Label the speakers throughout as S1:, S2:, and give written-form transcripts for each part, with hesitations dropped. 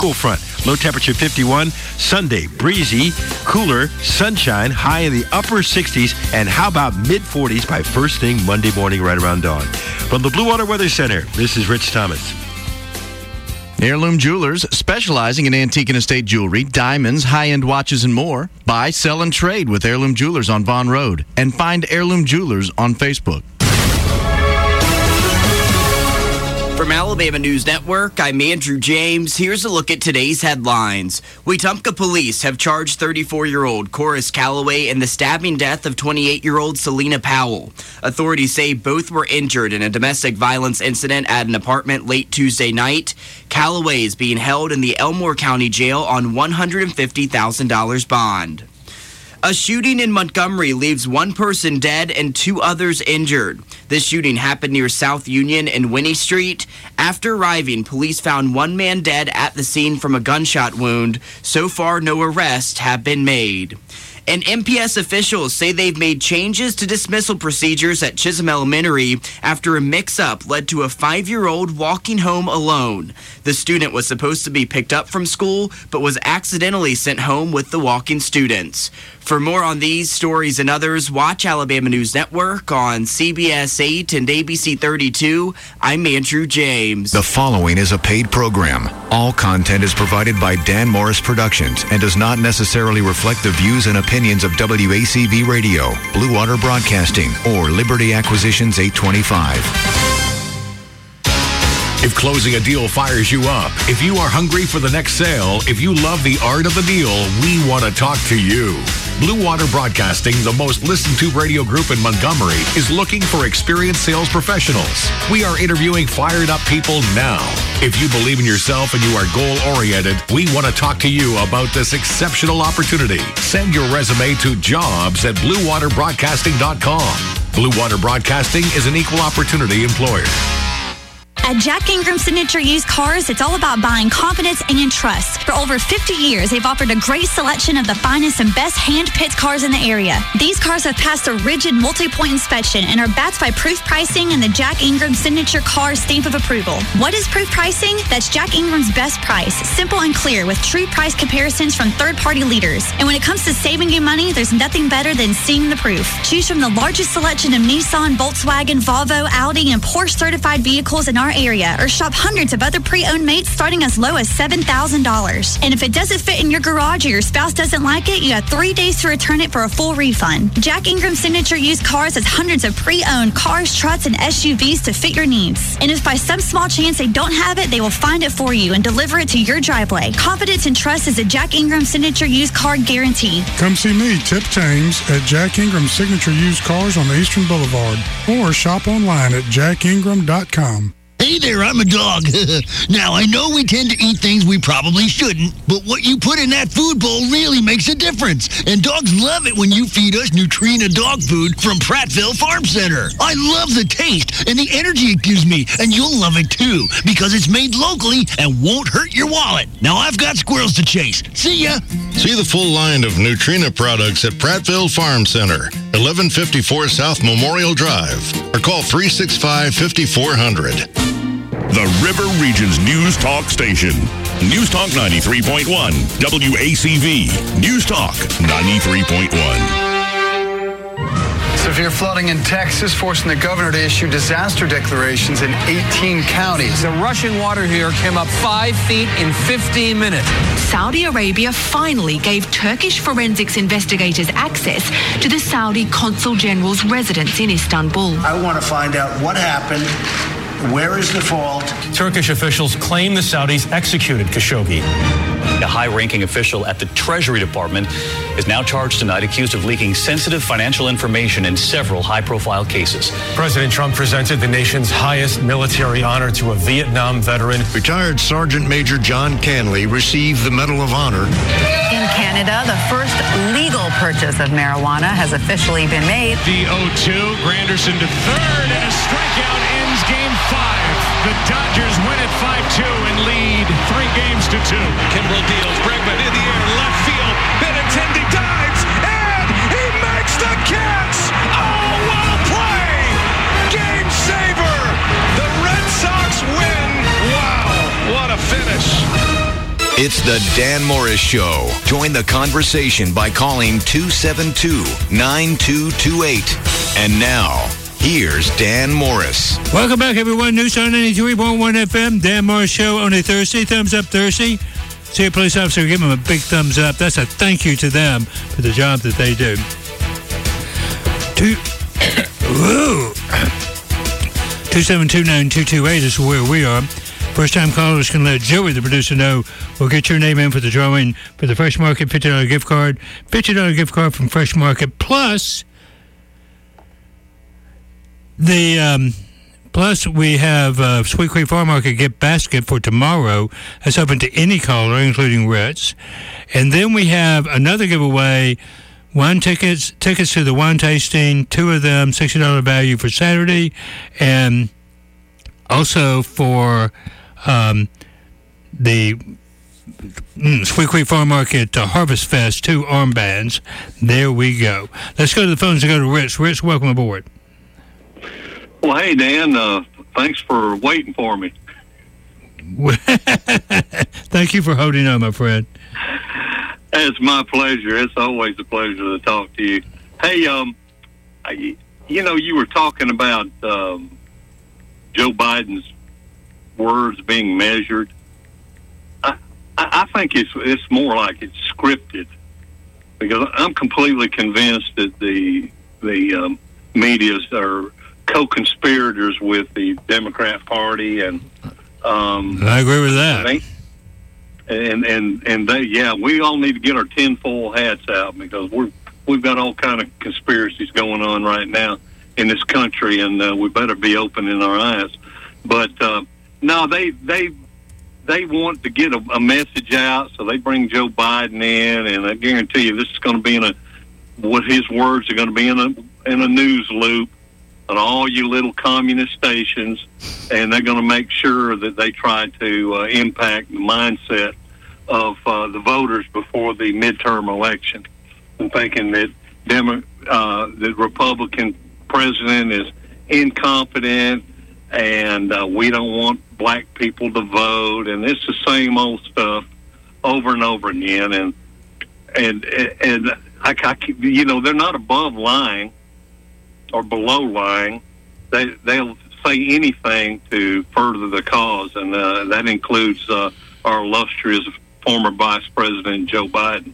S1: Cool front. Low temperature 51. Sunday, breezy, cooler, sunshine, high in the upper 60s, and how about mid-40s by first thing Monday morning right around dawn. From the Blue Water Weather Center, this is Rich Thomas.
S2: Heirloom Jewelers, specializing in antique and estate jewelry, diamonds, high-end watches, and more. Buy, sell, and trade with Heirloom Jewelers on Vaughn Road. And find Heirloom Jewelers on Facebook.
S3: From Alabama News Network, I'm Andrew James. Here's a look at today's headlines. Wetumpka police have charged 34-year-old Corus Calloway in the stabbing death of 28-year-old Selena Powell. Authorities say both were injured in a domestic violence incident at an apartment late Tuesday night. Calloway is being held in the Elmore County Jail on $150,000 bond. A shooting in Montgomery leaves one person dead and two others injured. This shooting happened near South Union and Winnie Street. After arriving, police found one man dead at the scene from a gunshot wound. So far, no arrests have been made. And MPS officials say they've made changes to dismissal procedures at Chisholm Elementary after a mix-up led to a 5-year-old walking home alone. The student was supposed to be picked up from school, but was accidentally sent home with the walking students. For more on these stories and others, watch Alabama News Network on CBS 8 and ABC 32. I'm Andrew James.
S4: The following is a paid program. All content is provided by Dan Morris Productions and does not necessarily reflect the views and opinions of WACV Radio, Blue Water Broadcasting, or Liberty Acquisitions 825.
S5: If closing a deal fires you up, if you are hungry for the next sale, if you love the art of the deal, we want to talk to you. Blue Water Broadcasting, the most listened to radio group in Montgomery, is looking for experienced sales professionals. We are interviewing fired up people now. If you believe in yourself and you are goal-oriented, we want to talk to you about this exceptional opportunity. Send your resume to jobs@bluewaterbroadcasting.com. Blue Water Broadcasting is an equal opportunity employer.
S6: At Jack Ingram Signature Used Cars, it's all about buying confidence and trust. For over 50 years, they've offered a great selection of the finest and best hand-picked cars in the area. These cars have passed a rigid multi-point inspection and are backed by proof pricing and the Jack Ingram Signature Car stamp of approval. What is proof pricing? That's Jack Ingram's best price, simple and clear with true price comparisons from third-party leaders. And when it comes to saving you money, there's nothing better than seeing the proof. Choose from the largest selection of Nissan, Volkswagen, Volvo, Audi, and Porsche certified vehicles in our area, or shop hundreds of other pre-owned mates starting as low as $7,000. And if it doesn't fit in your garage or your spouse doesn't like it, you have 3 days to return it for a full refund. Jack Ingram Signature Used Cars has hundreds of pre-owned cars, trucks, and SUVs to fit your needs. And if by some small chance they don't have it, they will find it for you and deliver it to your driveway. Confidence and trust is a Jack Ingram Signature Used Car guarantee.
S7: Come see me, Tip James, at Jack Ingram Signature Used Cars on the Eastern Boulevard, or shop online at jackingram.com.
S8: Hey there, I'm a dog. Now, I know we tend to eat things we probably shouldn't, but what you put in that food bowl really makes a difference. And dogs love it when you feed us Nutrena dog food from Prattville Farm Center. I love the taste and the energy it gives me, and you'll love it too, because it's made locally and won't hurt your wallet. Now, I've got squirrels to chase. See ya.
S9: See the full line of Nutrena products at Prattville Farm Center, 1154 South Memorial Drive, or call 365-5400.
S10: The River Region's News Talk station. News Talk 93.1. WACV. News Talk 93.1.
S11: Severe flooding in Texas, forcing the governor to issue disaster declarations in 18 counties.
S12: The rushing water here came up 5 feet in 15 minutes.
S13: Saudi Arabia finally gave Turkish forensics investigators access to the Saudi Consul General's residence in Istanbul.
S14: I want to find out what happened. Where is the fault?
S12: Turkish officials claim the Saudis executed Khashoggi.
S15: A high-ranking official at the Treasury Department is now charged tonight, accused of leaking sensitive financial information in several high-profile cases.
S12: President Trump presented the nation's highest military honor to a Vietnam veteran.
S9: Retired Sergeant Major John Canley received the Medal of Honor.
S16: In Canada, the first legal purchase of marijuana has officially been made.
S17: The 0-2, Granderson to third, and a strikeout ends Game 5. The Dodgers win it 5-2 and lead 3 games to 2.
S18: Kimbrel deals, Bregman in the air, left field. Benintendi dives, and he makes the catch! Oh, what a play! Game saver! The Red Sox win! Wow, what a finish!
S4: It's the Dan Morris Show. Join the conversation by calling 272-9228. And now, here's Dan Morris.
S19: Welcome back, everyone. News on 93.1 FM. Dan Morris Show on a Thursday. Thumbs up Thursday. See a police officer, give them a big thumbs up. That's a thank you to them for the job that they do. 272-9228 is where we are. First-time callers can let Joey, the producer, know. We'll get your name in for the drawing for the Fresh Market $50 gift card. $50 gift card from Fresh Market. Plus, we have Sweet Creek Farm Market gift basket for tomorrow. That's open to any caller, including Ritz. And then we have another giveaway. Wine tickets to the wine tasting, 2 of them, $60 value for Saturday. And also for the Sweet Creek Farm Market Harvest Fest, 2 armbands. There we go. Let's go to the phones and go to Rich. Rich, welcome aboard.
S20: Well, hey, Dan, thanks for waiting for me.
S19: Thank you for holding on, my friend.
S20: It's my pleasure. It's always a pleasure to talk to you. Hey, you were talking about Joe Biden's words being measured. I think it's more like it's scripted, because I'm completely convinced that the medias are co-conspirators with the Democrat Party, and
S19: I agree with that.
S20: And they, we all need to get our tinfoil hats out, because we've got all kind of conspiracies going on right now in this country, and we better be opening our eyes. But no, they want to get a message out, so they bring Joe Biden in, and I guarantee you this is going to be what his words are going to be in a news loop on all you little communist stations, and they're going to make sure that they try to impact the mindset of the voters before the midterm election. I'm thinking that the Republican president is incompetent, and we don't want black people to vote, and it's the same old stuff over and over again. And they're not above lying or below lying. They'll say anything to further the cause, and that includes our illustrious former Vice President Joe Biden.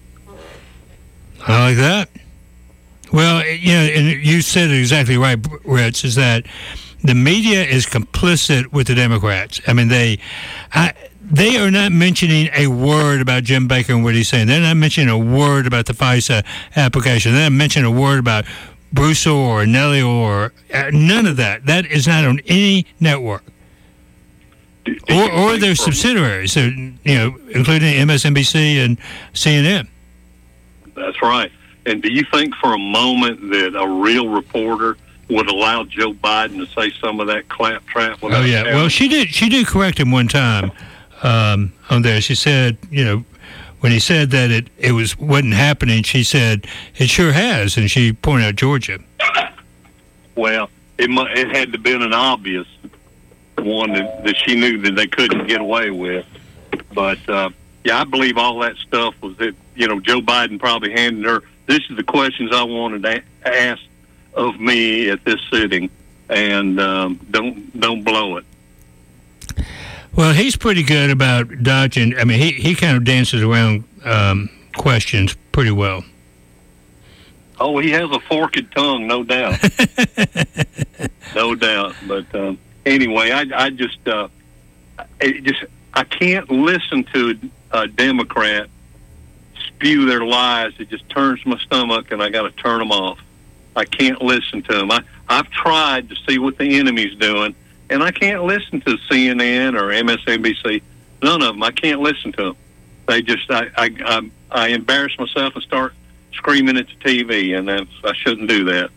S19: I like that. Well, and you said it exactly right, Rich, is that the media is complicit with the Democrats. I mean, they are not mentioning a word about Jim Baker and what he's saying. They're not mentioning a word about the FISA application. They're not mentioning a word about Bruce or Nellie or none of that. That is not on any network or their subsidiaries, including MSNBC and CNN.
S20: That's right. And do you think for a moment that a real reporter would allow Joe Biden to say some of that claptrap?
S19: Oh, yeah. Well, she did correct him one time on there. She said, when he said that it wasn't happening, she said, it sure has, and she pointed out Georgia.
S20: Well, it had to have been an obvious one that she knew that they couldn't get away with. But, I believe all that stuff was that, Joe Biden probably handed her, this is the questions I wanted to ask of me at this sitting, and don't blow it.
S19: Well, he's pretty good about dodging. I mean, he kind of dances around questions pretty well.
S20: Oh, he has a forked tongue, no doubt. No doubt. But anyway, I can't listen to a Democrat spew their lies. It just turns my stomach, and I got to turn them off. I can't listen to them. I've tried to see what the enemy's doing, and I can't listen to CNN or MSNBC. None of them. I can't listen to them. They just, I embarrass myself and start screaming at the TV, and I shouldn't do that.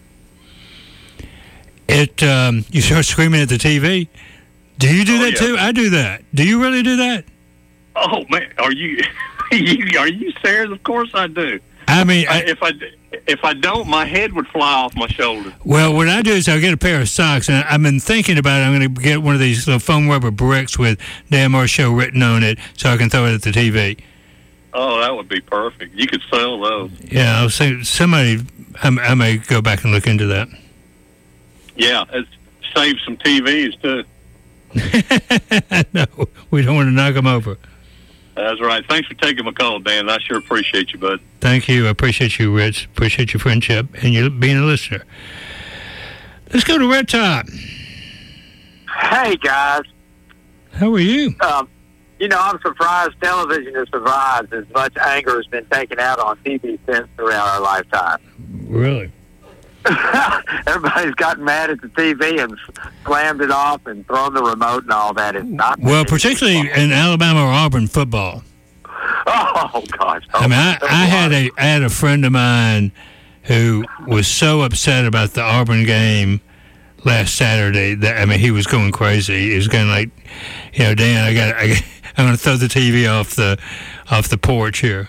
S19: You start screaming at the TV? Do you do that too? I do that. Do you really do that?
S20: Oh man, are you are you serious? Of course I do.
S19: I mean,
S20: if I don't, my head would fly off my shoulder.
S19: Well, what I do is I'll get a pair of socks, and I've been thinking about it. I'm going to get one of these little foam rubber bricks with Dan Morris Show written on it so I can throw it at the TV.
S20: Oh, that would be perfect. You could sell those.
S19: Yeah, I'll say somebody, I may go back and look into that.
S20: Yeah, it saves some TVs, too.
S19: No, we don't want to knock them over.
S20: That's right. Thanks for taking my call, Dan. I sure appreciate you, bud.
S19: Thank you. I appreciate you, Rich. Appreciate your friendship and you being a listener. Let's go to Red Top.
S21: Hey, guys.
S19: How are you?
S21: I'm surprised television has survived as much anger has been taken out on TV sets throughout our lifetime.
S19: Really?
S21: Everybody's gotten mad at the TV and slammed it off and thrown the remote and all that. It's not.
S19: Well, particularly in Alabama or Auburn football.
S21: Oh gosh!
S19: I mean, I had a friend of mine who was so upset about the Auburn game last Saturday that he was going crazy. He was going like, Dan, I'm going to throw the TV off the porch here.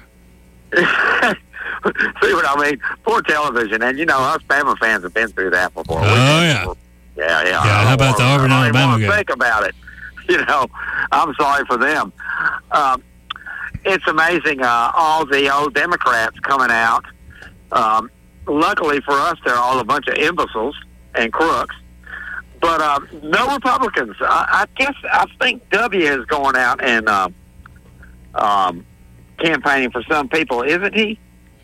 S21: See what I mean? Poor television, and us Bama fans have been through that before.
S19: Yeah. How about the Auburn Alabama game?
S21: Think about it. I'm sorry for them. It's amazing. All the old Democrats coming out. Luckily for us, they're all a bunch of imbeciles and crooks. But no Republicans. I think W is going out and campaigning for some people, isn't he?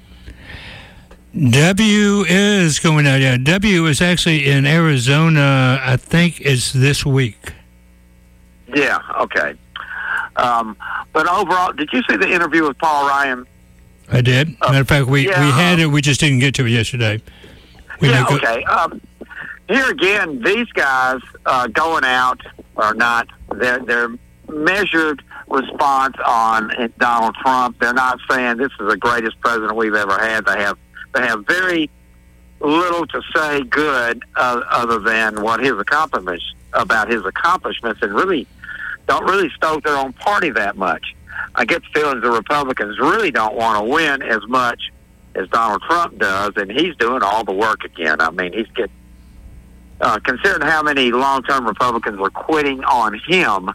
S19: W is going out. Yeah, W is actually in Arizona. I think it's this week.
S21: Yeah. Okay. But overall, did you see the interview with Paul Ryan?
S19: I did. Matter of fact, we had it. We just didn't get to it yesterday.
S21: Okay. Here again, these guys going out are not. They're measured response on Donald Trump. They're not saying this is the greatest president we've ever had. They have very little to say good other than what his accomplishments, and really don't really stoke their own party that much. I get the feeling the Republicans really don't want to win as much as Donald Trump does, and he's doing all the work again. I mean, he's getting considering how many long-term Republicans are quitting on him.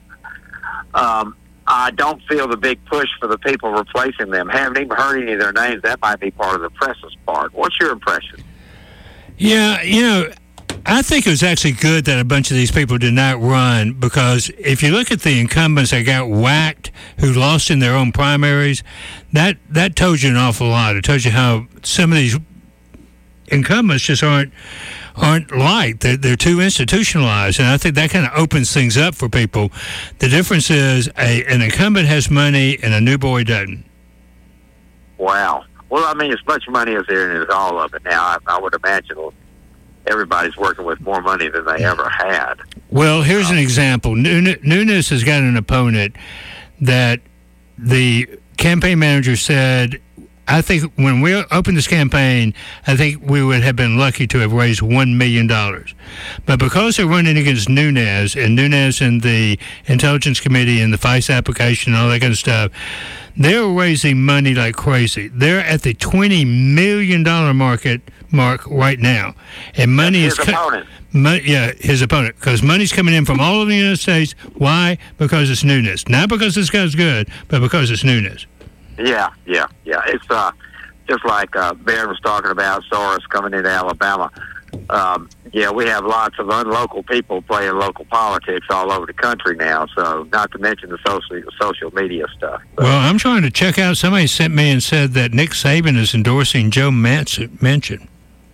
S21: I don't feel the big push for the people replacing them. Haven't even heard any of their names. That might be part of the press's part. What's your impression?
S19: Yeah, I think it was actually good that a bunch of these people did not run, because if you look at the incumbents that got whacked, who lost in their own primaries, that told you an awful lot. It tells you how some of these incumbents just aren't liked. They're too institutionalized, and I think that kind of opens things up for people. The difference is an incumbent has money and a new boy doesn't.
S21: Wow. Well, I mean, as much money as there is all of it now. I would imagine everybody's working with more money than they ever had.
S19: Well, here's an example. Nunes has got an opponent that the campaign manager said, I think when we opened this campaign, I think we would have been lucky to have raised $1 million. But because they're running against Nunes and the Intelligence Committee and the FICE application and all that kind of stuff, they're raising money like crazy. They're at the $20 million mark right now. And money
S21: That's his opponent.
S19: His opponent. Because money's coming in from all over the United States. Why? Because it's Nunes. Not because this guy's good, but because it's Nunes.
S21: Yeah. It's just like Baird was talking about Soros coming into Alabama. We have lots of unlocal people playing local politics all over the country now, so not to mention the social media stuff. So.
S19: Well, I'm trying to check out. Somebody sent me and said that Nick Saban is endorsing Joe Manchin.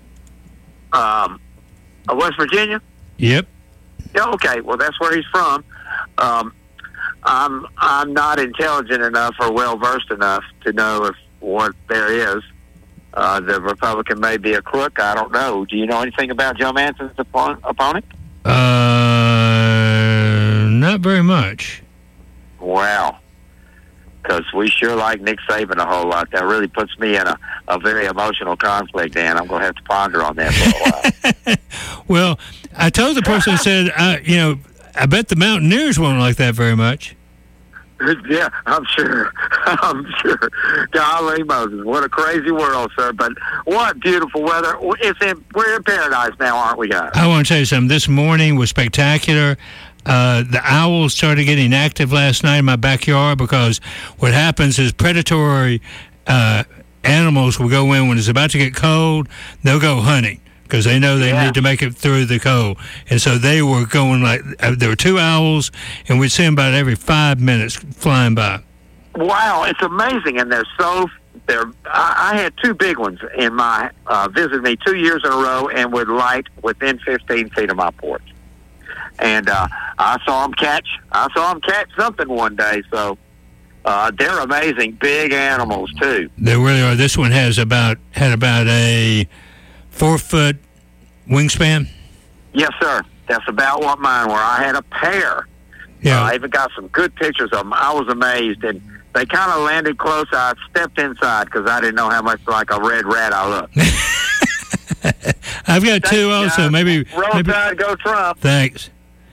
S21: West Virginia?
S19: Yep.
S21: Yeah, okay. Well, that's where he's from. I'm not intelligent enough or well-versed enough to know if what there is. The Republican may be a crook. I don't know. Do you know anything about Joe Manchin's opponent?
S19: Not very much.
S21: Wow. Because we sure like Nick Saban a whole lot. That really puts me in a very emotional conflict, Dan. I'm going to have to ponder on that for a while.
S19: Well, I told the person, I said, I bet the Mountaineers won't like that very much.
S21: Yeah, I'm sure. Golly Moses, what a crazy world, sir. But what beautiful weather. We're in paradise now, aren't we, guys?
S19: I want to tell you something. This morning was spectacular. The owls started getting active last night in my backyard because what happens is predatory animals will go in when it's about to get cold. They'll go hunting because they know they need to make it through the cold. And so they were going there were 2 owls, and we'd see them about every 5 minutes flying by.
S21: Wow, it's amazing. And I had 2 big ones in my, visit me 2 years in a row and would light within 15 feet of my porch. And I saw them catch something one day. So they're amazing, big animals too.
S19: They really are. This one had about a 4-foot wingspan.
S21: Yes, sir. That's about what mine were. I had a pair. Yeah. I even got some good pictures of them. I was amazed, and they kind of landed close. I stepped inside because I didn't know how much like a red rat I looked.
S19: I've got 2 also. Maybe
S21: Tide, go Trump.
S19: Thanks.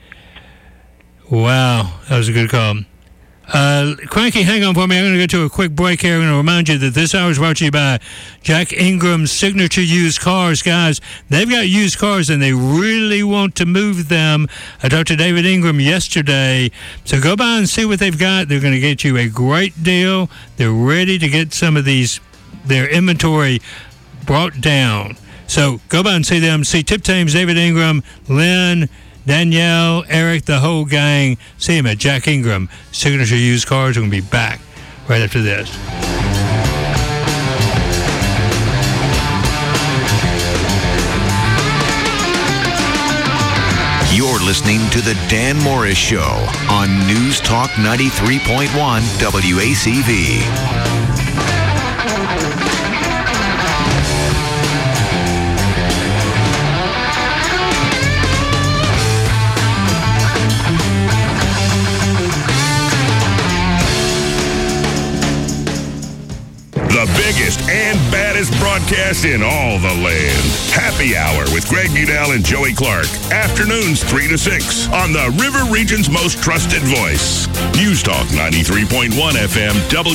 S19: Wow, that was a good call. Cranky, hang on for me. I'm going to go to a quick break here. I'm going to remind you that this hour is brought to you by Jack Ingram's Signature Used Cars. Guys, they've got used cars, and they really want to move them. I talked to David Ingram yesterday. So go by and see what they've got. They're going to get you a great deal. They're ready to get some of their inventory brought down. So go by and see them. See Tip Thames, David Ingram, Lynn, Danielle, Eric, the whole gang. See him at Jack Ingram Signature Used Cars. We're going to be back right after this.
S4: You're listening to The Dan Morris Show on News Talk 93.1 WACV.
S10: The biggest and baddest broadcast in all the land. Happy Hour with Greg Budell and Joey Clark. Afternoons 3 to 6 on the River Region's most trusted voice. News Talk 93.1 FM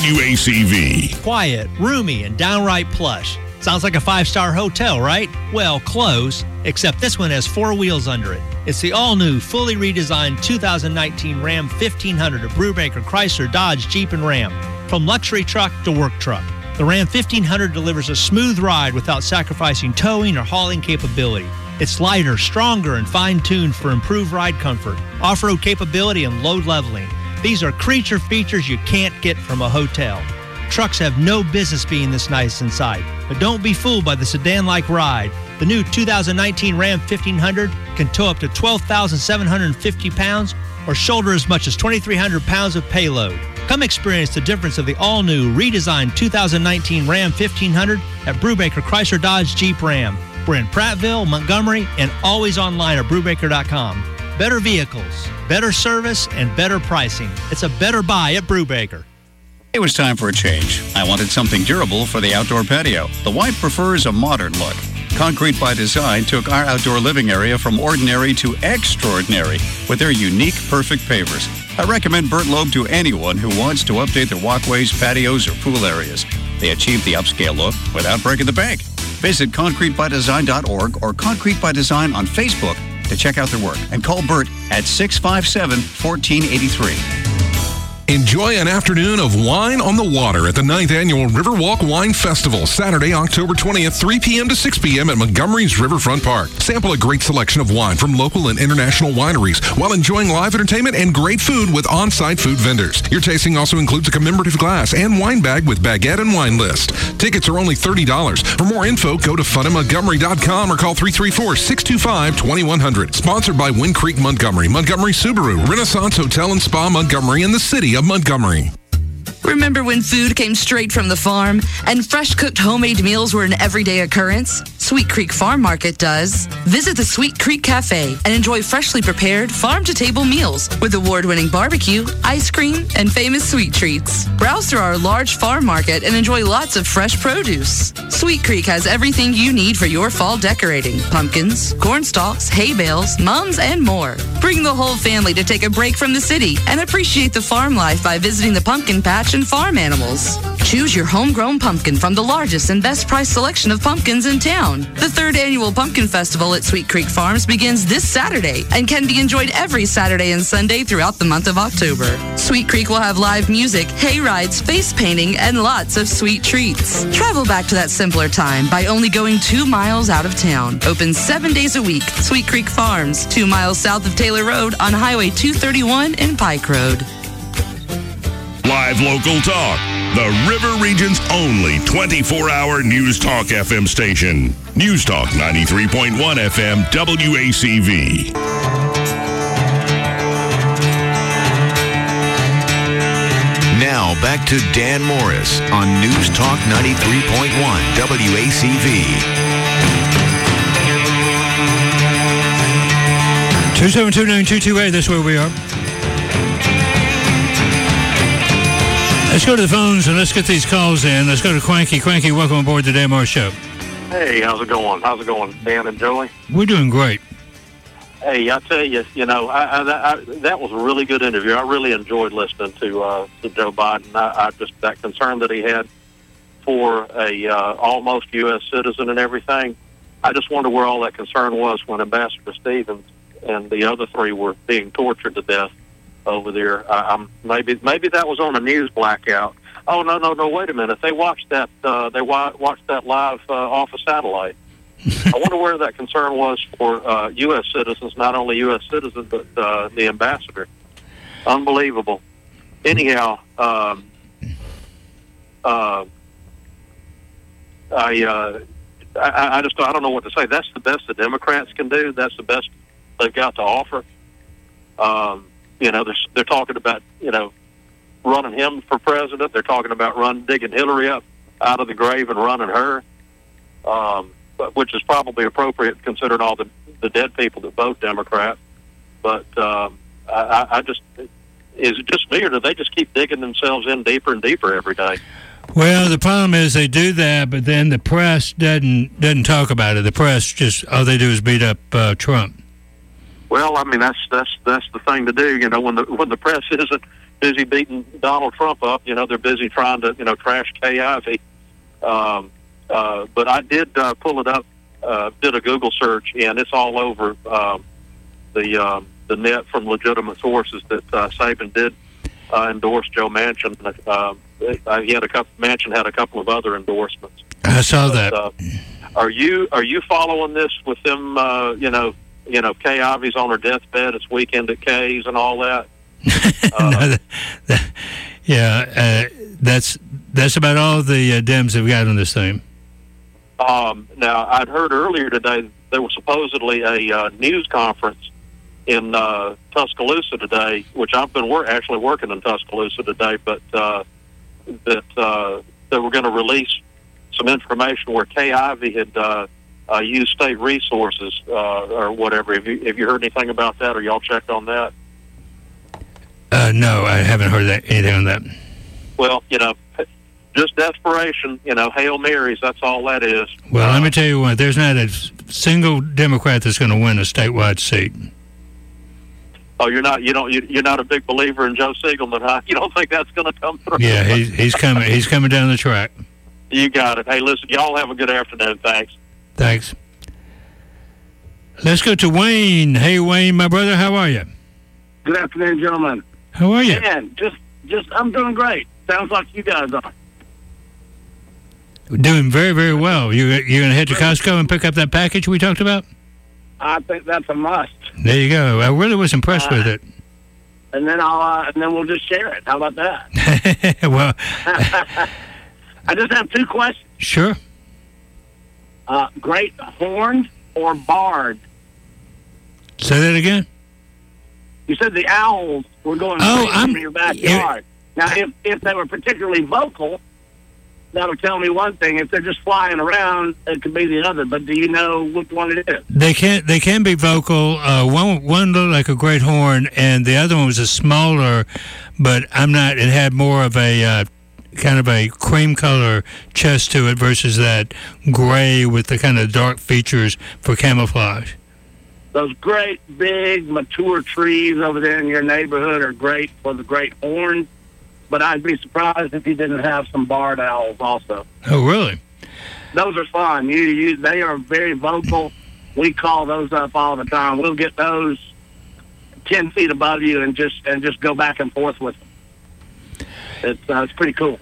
S10: WACV.
S1: Quiet, roomy, and downright plush. Sounds like a 5-star hotel, right? Well, close. Except this one has 4 wheels under it. It's the all-new, fully redesigned 2019 Ram 1500 of Brubaker, Chrysler, Dodge, Jeep, and Ram. From luxury truck to work truck, the Ram 1500 delivers a smooth ride without sacrificing towing or hauling capability. It's lighter, stronger, and fine-tuned for improved ride comfort, off-road capability, and load leveling. These are creature features you can't get from a hotel. Trucks have no business being this nice inside, but don't be fooled by the sedan-like ride. The new 2019 Ram 1500 can tow up to 12,750 pounds or shoulder as much as 2,300 pounds of payload. Come experience the difference of the all-new, redesigned 2019 Ram 1500 at Brubaker Chrysler Dodge Jeep Ram. We're in Prattville, Montgomery, and always online at Brubaker.com. Better vehicles, better service, and better pricing. It's a better buy at Brubaker.
S22: It was time for a change. I wanted something durable for the outdoor patio. The wife prefers a modern look. Concrete by Design took our outdoor living area from ordinary to extraordinary with their unique, perfect pavers. I recommend Burt Loeb to anyone who wants to update their walkways, patios, or pool areas. They achieve the upscale look without breaking the bank. Visit concretebydesign.org or Concrete by Design on Facebook to check out their work and call Burt at 657-1483.
S23: Enjoy an afternoon of wine on the water at the 9th Annual Riverwalk Wine Festival, Saturday, October 20th, 3 p.m. to 6 p.m. at Montgomery's Riverfront Park. Sample a great selection of wine from local and international wineries while enjoying live entertainment and great food with on-site food vendors. Your tasting also includes a commemorative glass and wine bag with baguette and wine list. Tickets are only $30. For more info, go to funninmontgomery.com or call 334-625-2100. Sponsored by Wind Creek Montgomery, Montgomery Subaru, Renaissance Hotel and Spa Montgomery, and the City of Montgomery.
S24: Remember when food came straight from the farm and fresh cooked homemade meals were an everyday occurrence? Sweet Creek Farm Market does. Visit the Sweet Creek Cafe and enjoy freshly prepared farm-to-table meals with award-winning barbecue, ice cream, and famous sweet treats. Browse through our large farm market and enjoy lots of fresh produce. Sweet Creek has everything you need for your fall decorating: pumpkins, corn stalks, hay bales, mums, and more. Bring the whole family to take a break from the city and appreciate the farm life by visiting the pumpkin patch and farm animals. Choose your homegrown pumpkin from the largest and best price selection of pumpkins in town. The 3rd annual Pumpkin Festival at Sweet Creek Farms begins this Saturday and can be enjoyed every Saturday and Sunday throughout the month of October. Sweet Creek will have live music, hay rides, face painting, and lots of sweet treats. Travel back to that simpler time by only going 2 miles out of town. Open 7 days a week. Sweet Creek Farms, 2 miles south of Taylor Road on Highway 231 in Pike Road.
S10: Live local talk. The River Region's only 24-hour News Talk FM station. News Talk 93.1 FM WACV.
S4: Now back to Dan Morris on News Talk 93.1 WACV.
S19: 272-9228, that's where we are. Let's go to the phones and let's get these calls in. Let's go to Cranky. Cranky, welcome aboard the Dan Morris Show.
S2: Hey, how's it going? How's it going, Dan and Joey?
S19: We're doing great.
S2: Hey, I tell you, that was a really good interview. I really enjoyed listening to Joe Biden. I just, that concern that he had for a almost U.S. citizen and everything, I just wonder where all that concern was when Ambassador Stevens and the other 3 were being tortured to death over there. Maybe that was on a news blackout. Oh, no, wait a minute. They watched that watched that live off a satellite. I wonder where that concern was for U.S. citizens, not only U.S. citizens, but the ambassador. Unbelievable. Anyhow, I don't know what to say. That's the best the Democrats can do. That's the best they've got to offer. They're talking about, running him for president. They're talking about digging Hillary up out of the grave and running her, which is probably appropriate considering all the dead people that vote Democrat. But I just, is it just me, or do they just keep digging themselves in deeper and deeper every day?
S19: Well, the problem is they do that, but then the press doesn't talk about it. The press just, all they do is beat up Trump.
S2: Well, I mean, that's the thing to do. When the press isn't busy beating Donald Trump up, they're busy trying to trash Kay Ivey. But I did pull it up, did a Google search, and it's all over the net from legitimate sources that Saban did endorse Joe Manchin. Manchin had a couple of other endorsements.
S19: I saw that.
S2: Are you following this with them? Kay Ivey's on her deathbed. It's weekend at Kay's and all that.
S19: That's about all the Dems have got on this thing.
S2: Now, I'd heard earlier today there was supposedly a news conference in Tuscaloosa today, which I've been actually working in Tuscaloosa today, but that they were going to release some information where Kay Ivey had used state resources or whatever. Have you heard anything about that, or y'all checked on that?
S19: No, I haven't heard anything on that.
S2: Well, just desperation, Hail Marys, that's all that is.
S19: Well, let me tell you what, there's not a single Democrat that's going to win a statewide seat.
S2: Oh, you're not a big believer in Joe Siegelman, huh? You don't think that's going to come through?
S19: Yeah, he's coming down the track.
S2: You got it. Hey, listen, y'all have a good afternoon. Thanks.
S19: Thanks. Let's go to Wayne. Hey, Wayne, my brother, how are you?
S3: Good afternoon, gentlemen.
S19: How are you?
S3: Man, just I'm doing great. Sounds like you guys are.
S19: Doing very, very well. You're going to head to Costco and pick up that package we talked about?
S3: I think that's a must.
S19: There you go. I really was impressed with it.
S3: And then we'll just share it. How about that?
S19: Well,
S3: I just have 2 questions.
S19: Sure.
S3: Great horned or barred?
S19: Say that again?
S3: You said the owls were going from your backyard. Now, if they were particularly vocal, that would tell me one thing. If they're just flying around, it could be the other. But do you know which one it is?
S19: They can be vocal. One looked like a great horn, and the other one was a smaller, but it had more of a kind of a cream color chest to it versus that gray with the kind of dark features for camouflage.
S3: those great, big, mature trees over there in your neighborhood are great for the great horns, but I'd be surprised if you didn't have some barred owls also.
S19: Oh, really?
S3: Those are fun. They are very vocal. We call those up all the time. We'll get those 10 feet above you and just go back and forth with them. It's pretty cool.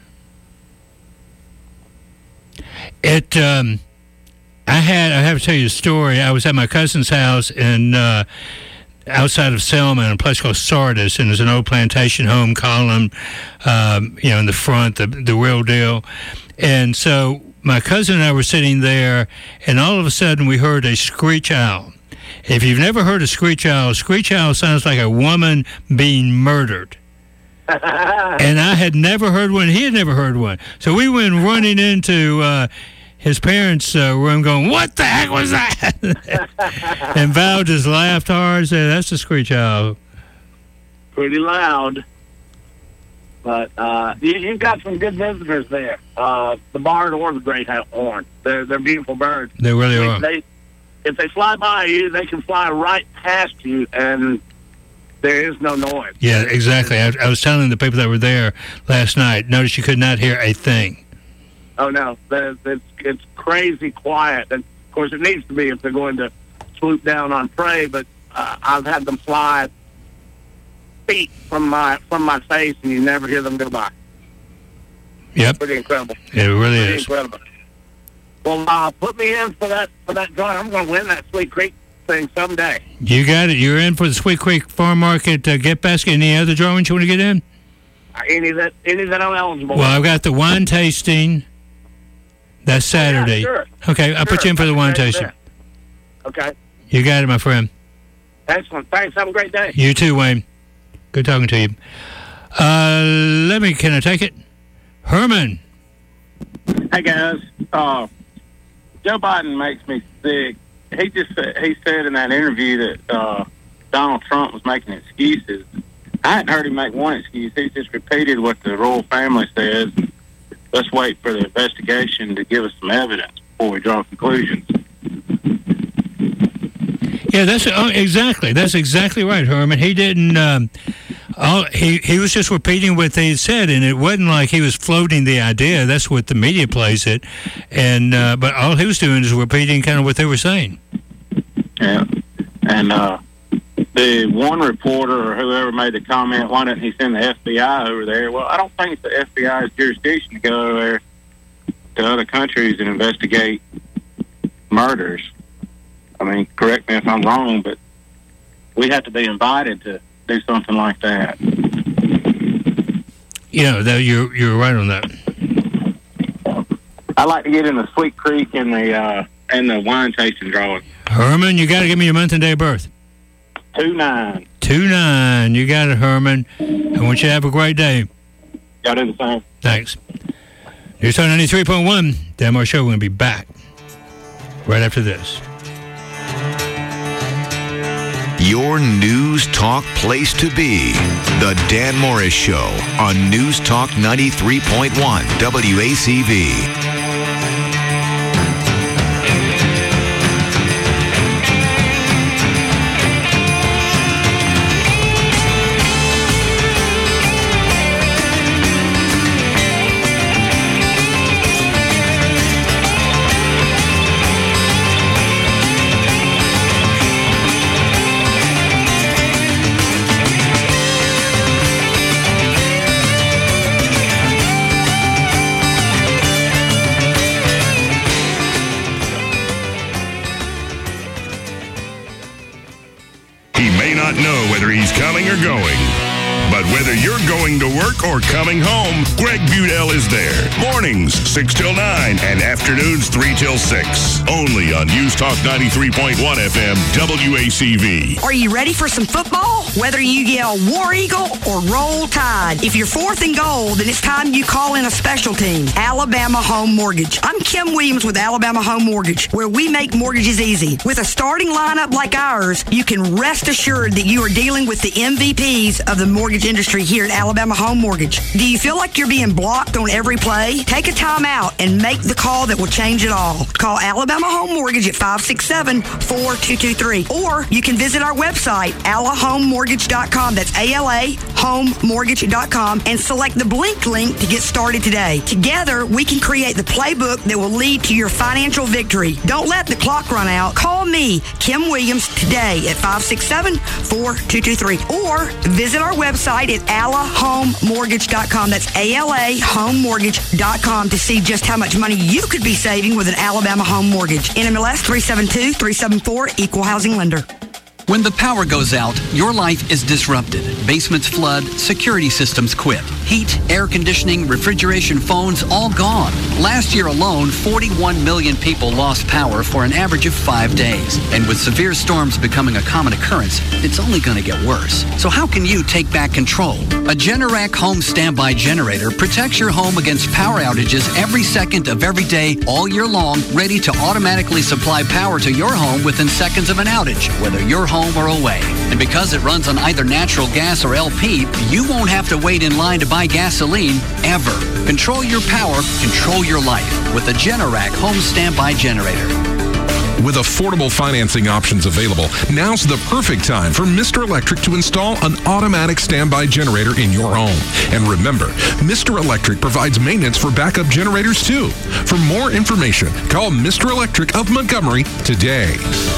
S19: I have to tell you a story. I was at my cousin's house in outside of Selma in a place called Sardis, and there's an old plantation home column, in the front, the real deal. And so my cousin and I were sitting there, and all of a sudden we heard a screech owl. If you've never heard a screech owl sounds like a woman being murdered. And I had never heard one. He had never heard one. So we went running into his parents' room going, "What the heck was that?" And Val just laughed hard and said, "That's a screech owl."
S3: Pretty loud. But you've got some good visitors there. The barred or the great horn. They're beautiful birds.
S19: They really are.
S3: If they fly by you, they can fly right past you, and there is no noise.
S19: Yeah, exactly. I was telling the people that were there last night, notice you could not hear a thing.
S3: Oh, no. It's crazy quiet. And, of course, it needs to be if they're going to swoop down on prey, but I've had them fly feet from my face, and you never hear them go by.
S19: Yep.
S3: Pretty incredible.
S19: It really is.
S3: Incredible. Well, put me in for that drawing. I'm going to win that Sweet Creek thing someday.
S19: You got it. You're in for the Sweet Creek Farm Market Get Basket. Any other drawings you want to get in?
S3: Any that I'm eligible.
S19: Well, I've got the wine tasting. That's Saturday.
S3: Yeah, sure.
S19: Okay, I'll put you in for the wine tasting.
S3: Okay.
S19: You got it, my friend.
S3: Excellent. Thanks. Have a great day.
S19: You too, Wayne. Good talking to you. Can I take it? Herman.
S5: Hey, guys. Joe Biden makes me sick. He said in that interview that Donald Trump was making excuses. I hadn't heard him make one excuse. He just repeated what the royal family says. Let's wait for the investigation to give us some evidence before we draw conclusions.
S19: Yeah, that's exactly. That's exactly right, Herman. He didn't. He was just repeating what they said, and it wasn't like he was floating the idea. That's what the media plays it, and but all he was doing is repeating kind of what they were saying.
S5: Yeah, and the one reporter or whoever made the comment, why didn't he send the FBI over there? Well, I don't think it's the FBI's jurisdiction to go over there to other countries and investigate murders. I mean, correct me if I'm wrong, but we have to be invited to do something like that.
S19: Yeah, you're right on that.
S5: I like to get in the Sweet Creek and the wine tasting drawing.
S19: Herman, you got to give me your month and day of birth.
S5: 2/9.
S19: 2/9. You got it, Herman. I want you to have a great day.
S5: Y'all do the same.
S19: Thanks. News Talk 93.1. Dan Morris Show. We're going to be back right after this.
S4: Your News Talk place to be. The Dan Morris Show on News Talk 93.1 WACV.
S10: Coming or going. But whether you're going to work or coming home, Greg Budell is there. Mornings, 6 till 9, and afternoons, 3 till 6. Only on News Talk 93.1 FM, WACV.
S6: Are you ready for some football? Whether you yell War Eagle or Roll Tide, if you're fourth and goal, then it's time you call in a special team, Alabama Home Mortgage. I'm Kim Williams with Alabama Home Mortgage, where we make mortgages easy. With a starting lineup like ours, you can rest assured that you are dealing with the MVPs of the mortgage mortgage industry here at Alabama Home Mortgage. Do you feel like you're being blocked on every play? Take a time out and make the call that will change it all. Call Alabama Home Mortgage at 567-4223. Or you can visit our website, alahomemortgage.com. That's alahomemortgage.com, and select the Blink link to get started today. Together, we can create the playbook that will lead to your financial victory. Don't let the clock run out. Call me, Kim Williams, today at 567-4223. Or visit our website at alahomemortgage.com. That's alahomemortgage.com to see just how much money you could be saving with an Alabama Home Mortgage. NMLS 372-374, Equal Housing Lender.
S7: When the power goes out, your life is disrupted. Basements flood, security systems quit. Heat, air conditioning, refrigeration, phones, all gone. Last year alone, 41 million people lost power for an average of 5 days. And with severe storms becoming a common occurrence, it's only going to get worse. So how can you take back control? A Generac home standby generator protects your home against power outages every second of every day, all year long, ready to automatically supply power to your home within seconds of an outage, whether you're home or away. And because it runs on either natural gas or LP, you won't have to wait in line to buy gasoline ever. Control your power, control your life with a Generac home standby generator.
S23: With affordable financing options available, now's the perfect time for Mr. Electric to install an automatic standby generator in your home. And remember, Mr. Electric provides maintenance for backup generators too. For more information, call Mr. Electric of Montgomery today.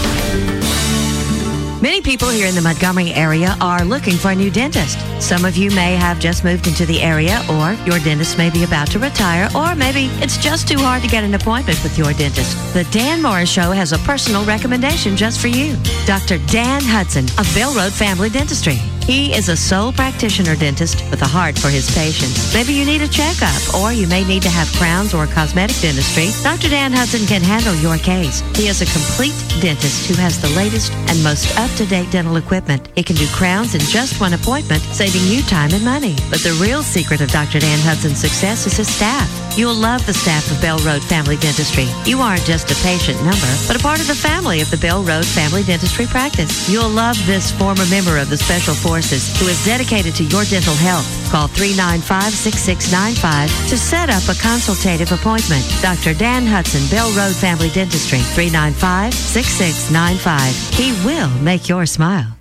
S8: Many people here in the Montgomery area are looking for a new dentist. Some of you may have just moved into the area, or your dentist may be about to retire, or maybe it's just too hard to get an appointment with your dentist. The Dan Morris Show has a personal recommendation just for you. Dr. Dan Hudson of Bell Road Family Dentistry. He is a sole practitioner dentist with a heart for his patients. Maybe you need a checkup, or you may need to have crowns or cosmetic dentistry. Dr. Dan Hudson can handle your case. He is a complete dentist who has the latest and most up-to-date dental equipment. He can do crowns in just one appointment, saving you time and money. But the real secret of Dr. Dan Hudson's success is his staff. You'll love the staff of Bell Road Family Dentistry. You aren't just a patient number, but a part of the family of the Bell Road Family Dentistry practice. You'll love this former member of the Special Forces who is dedicated to your dental health. Call 395-6695 to set up a consultative appointment. Dr. Dan Hudson, Bell Road Family Dentistry, 395-6695. He will make your smile.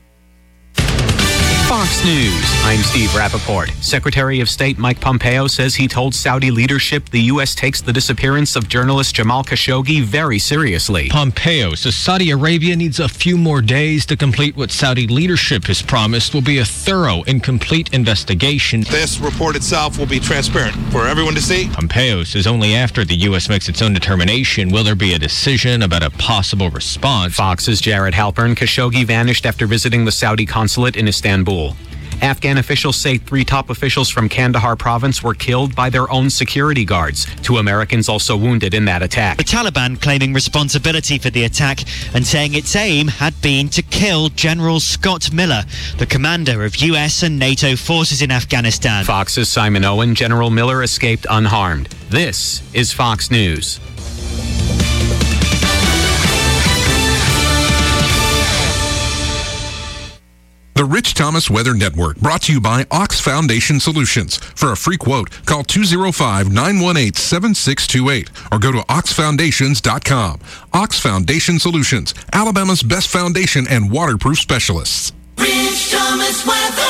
S11: Fox News. I'm Steve Rappaport. Secretary of State Mike Pompeo says he told Saudi leadership the U.S. takes the disappearance of journalist Jamal Khashoggi very seriously.
S13: Pompeo says Saudi Arabia needs a few more days to complete what Saudi leadership has promised will be a thorough and complete investigation.
S25: This report itself will be transparent for everyone to see.
S13: Pompeo says only after the U.S. makes its own determination will there be a decision about a possible response.
S11: Fox's Jared Halpern. Khashoggi vanished after visiting the Saudi consulate in Istanbul. Afghan officials say 3 top officials from Kandahar province were killed by their own security guards. 2 Americans also wounded in that attack.
S26: The Taliban claiming responsibility for the attack and saying its aim had been to kill General Scott Miller, the commander of U.S. and NATO forces in Afghanistan.
S11: Fox's Simon Owen. General Miller escaped unharmed. This is Fox News.
S23: The Rich Thomas Weather Network, brought to you by Ox Foundation Solutions. For a free quote, call 205-918-7628 or go to oxfoundations.com. Ox Foundation Solutions, Alabama's best foundation and waterproof specialists.
S27: Rich Thomas Weather.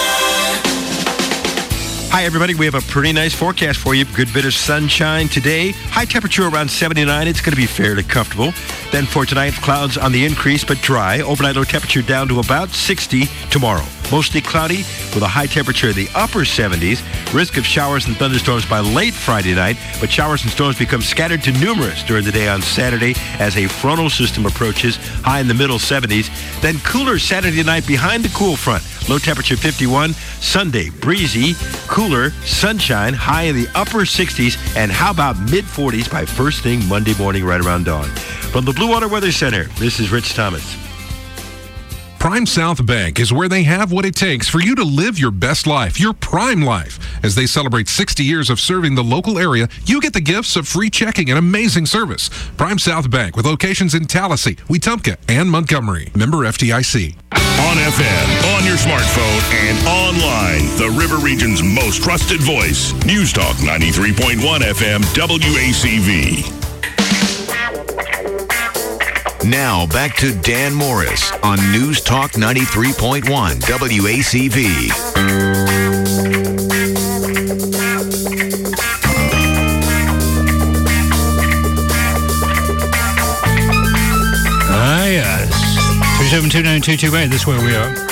S28: Hi, everybody. We have a pretty nice forecast for you. Good bit of sunshine today. High temperature around 79. It's going to be fairly comfortable. Then for tonight, clouds on the increase, but dry. Overnight low temperature down to about 60 tomorrow. Mostly cloudy with a high temperature in the upper 70s. Risk of showers and thunderstorms by late Friday night, but showers and storms become scattered to numerous during the day on Saturday as a frontal system approaches, high in the middle 70s. Then cooler Saturday night behind the cool front. Low temperature 51. Sunday, breezy, cooler, sunshine, high in the upper 60s, and how about mid-40s by first thing Monday morning right around dawn. From the Blue Water Weather Center, this is Rich Thomas.
S23: Prime South Bank is where they have what it takes for you to live your best life, your prime life. As they celebrate 60 years of serving the local area, you get the gifts of free checking and amazing service. Prime South Bank with locations in Tallahassee, Wetumpka, and Montgomery. Member FDIC.
S10: On FM, on your smartphone, and online. The River Region's most trusted voice. News Talk 93.1 FM WACV.
S4: Now back to Dan Morris on News Talk 93.1 WACV.
S19: Yes. 3729228, this is where we are.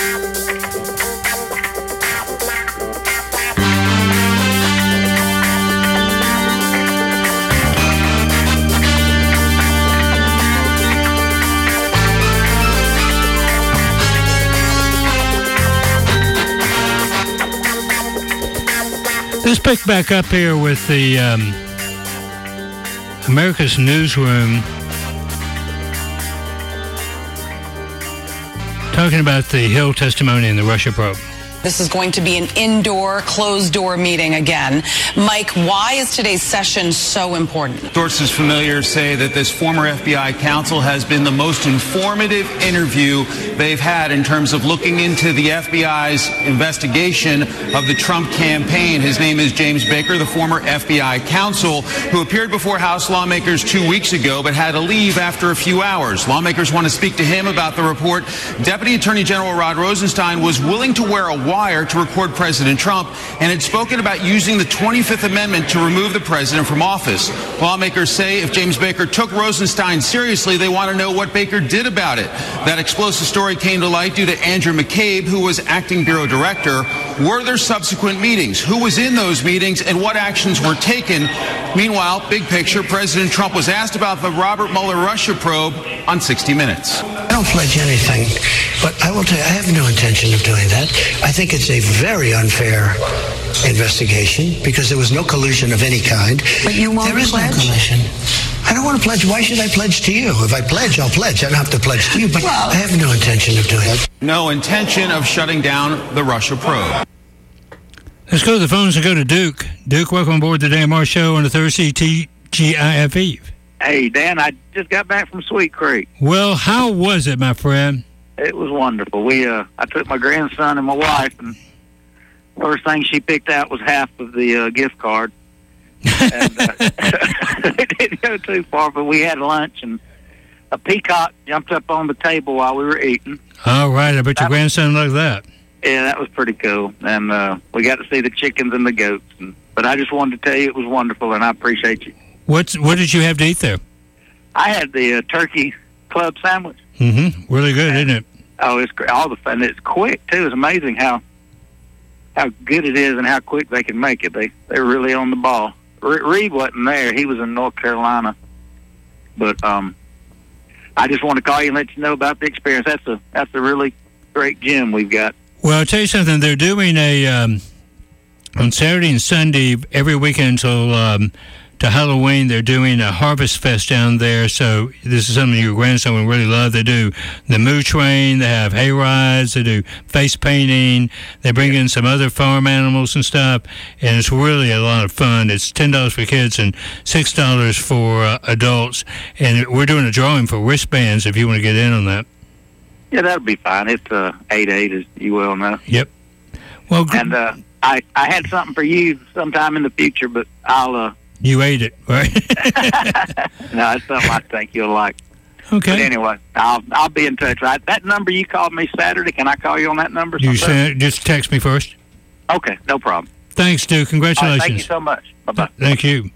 S19: Let's pick back up here with the America's Newsroom, talking about the Hill testimony and the Russia probe.
S9: This is going to be an indoor, closed-door meeting again. Mike, why is today's session so important?
S12: Sources familiar say that this former FBI counsel has been the most informative interview they've had in terms of looking into the FBI's investigation of the Trump campaign. His name is James Baker, the former FBI counsel who appeared before House lawmakers 2 weeks ago but had to leave after a few hours. Lawmakers want to speak to him about the report. Deputy Attorney General Rod Rosenstein was willing to wear a wire to record President Trump and had spoken about using the 25th Amendment to remove the president from office. Lawmakers say if James Baker took Rosenstein seriously, they want to know what Baker did about it. That explosive story came to light due to Andrew McCabe, who was acting bureau director. Were there subsequent meetings? Who was in those meetings and what actions were taken? Meanwhile, big picture, President Trump was asked about the Robert Mueller Russia probe on 60 Minutes.
S14: I don't pledge anything, but I will tell you, I have no intention of doing that. I think it's a very unfair investigation because there was no collusion of any kind.
S9: But you won't
S14: There is
S9: pledge?
S14: no collusion. I don't want to pledge. Why should I pledge to you? If I pledge, I'll pledge. I don't have to pledge to you, but I have no intention of doing that.
S12: No intention of shutting down the Russia probe.
S19: Let's go to the phones and go to Duke. Duke, welcome aboard the Dan Morris Show on the Thursday TGIF Eve.
S3: Hey, Dan, I just got back from Sweet Creek.
S19: Well, how was it, my friend?
S3: It was wonderful. I took my grandson and my wife, and first thing she picked out was half of the gift card. And it didn't go too far, but we had lunch, and a peacock jumped up on the table while we were eating.
S19: All right, I bet your grandson liked that.
S3: Yeah, that was pretty cool. And we got to see the chickens and the goats. But I just wanted to tell you it was wonderful, and I appreciate you.
S19: What did you have to eat there?
S3: I had the turkey club sandwich.
S19: Mm-hmm. Really good, isn't it?
S3: Oh, it's great. All the fun. It's quick too. It's amazing how good it is and how quick they can make it. They're really on the ball. Reed wasn't there. He was in North Carolina. But I just want to call you and let you know about the experience. That's a really great gym we've got.
S19: Well, I'll tell you something. They're doing on Saturday and Sunday every weekend until to Halloween, they're doing a Harvest Fest down there. So this is something your grandson would really love. They do the Moo Train. They have hay rides. They do face painting. They bring in some other farm animals and stuff. And it's really a lot of fun. It's $10 for kids and $6 for adults. And we're doing a drawing for wristbands if you want to get in on that.
S3: Yeah, that'll be fine. It's 8/8, as you well know.
S19: Yep. Well,
S3: and I had something for you sometime in the future, but I'll...
S19: You ate it, right?
S3: No, it's something I think you'll like.
S19: Okay.
S3: But anyway, I'll be in touch. Right? That number you called me Saturday, can I call you on that number?
S19: Just text me first.
S3: Okay, no problem.
S19: Thanks, Duke. Congratulations.
S3: All right, thank you so much. Bye-bye.
S19: Thank you.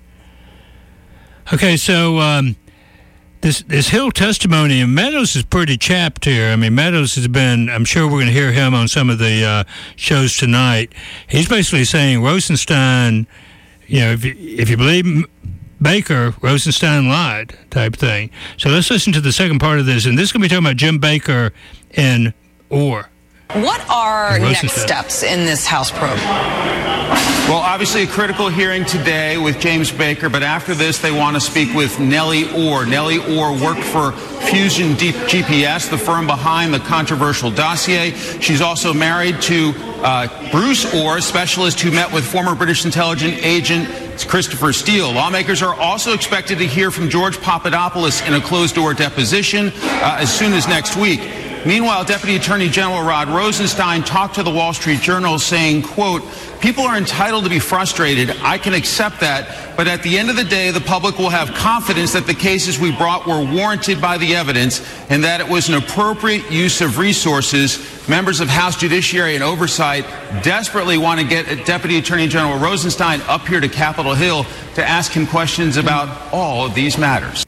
S19: Okay, so this Hill testimony, and Meadows is pretty chapped here. I mean, Meadows has been, I'm sure we're going to hear him on some of the shows tonight. He's basically saying Rosenstein, you know, if you believe Baker, Rosenstein lied type thing. So let's listen to the second part of this, and this is going to be talking about Jim Baker and Orr.
S9: What are next steps in this House probe?
S12: Well, obviously a critical hearing today with James Baker, but after this they want to speak with Nellie Orr. Nellie Orr worked for Fusion GPS, the firm behind the controversial dossier. She's also married to Bruce Orr, a specialist who met with former British intelligence agent Christopher Steele. Lawmakers are also expected to hear from George Papadopoulos in a closed-door deposition as soon as next week. Meanwhile, Deputy Attorney General Rod Rosenstein talked to the Wall Street Journal saying, quote, "People are entitled to be frustrated. I can accept that. But at the end of the day, the public will have confidence that the cases we brought were warranted by the evidence and that it was an appropriate use of resources. Members of House Judiciary and Oversight desperately want to get Deputy Attorney General Rosenstein up here to Capitol Hill to ask him questions about all of these matters."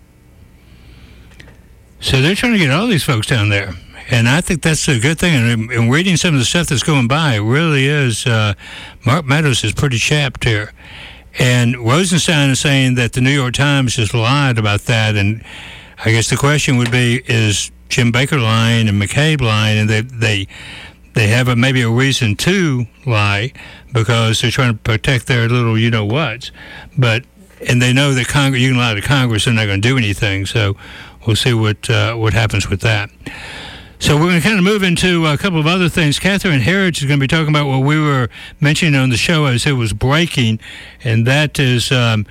S19: So they're trying to get all these folks down there. And I think that's a good thing. And reading some of the stuff that's going by, it really is. Mark Meadows is pretty chapped here. And Rosenstein is saying that the New York Times just lied about that. And I guess the question would be, is Jim Baker lying and McCabe lying? And they have maybe a reason to lie because they're trying to protect their little you-know-whats. And they know that Congress, you can lie to Congress, they're not going to do anything. So we'll see what happens with that. So we're going to kind of move into a couple of other things. Catherine Herridge is going to be talking about what we were mentioning on the show as it was breaking, and that is the